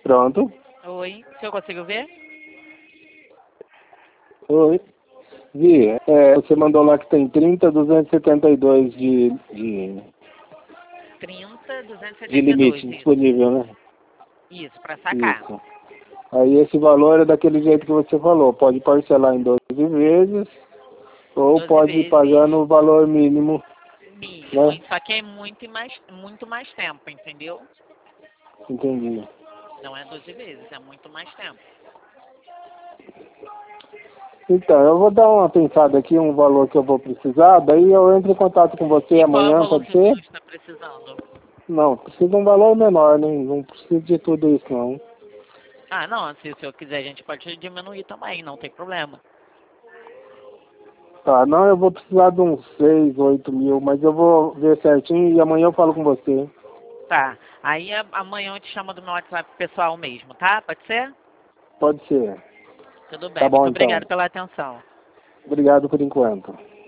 Pronto. Oi, o senhor conseguiu ver? Oi. Vi, você mandou lá que tem 30.272 de 30, de 272, limite isso. disponível, né? Isso, pra sacar. Isso. Aí esse valor é daquele jeito que você falou. Pode parcelar em 12 vezes ou 12 pode ir pagando vezes o valor mínimo, mínimo. né? Só que é muito mais tempo, entendeu? Entendi. Não é 12 vezes, é muito mais tempo. Então, eu vou dar uma pensada aqui, um valor que eu vou precisar, daí eu entro em contato com você E qual é o amanhã, valor pode que o ser? senhor está precisando? Não, precisa de um valor menor, né? Não precisa de tudo isso, não. Ah, não, se o senhor quiser, a gente pode diminuir também, não tem problema. Tá, não, eu vou precisar de uns 6, 8 mil, mas eu vou ver certinho e amanhã eu falo com você. Tá, aí amanhã eu te chamo do meu WhatsApp pessoal mesmo, tá? Pode ser? Pode ser. Tudo Tá bem, bom, muito então. obrigado pela atenção. Obrigado por enquanto.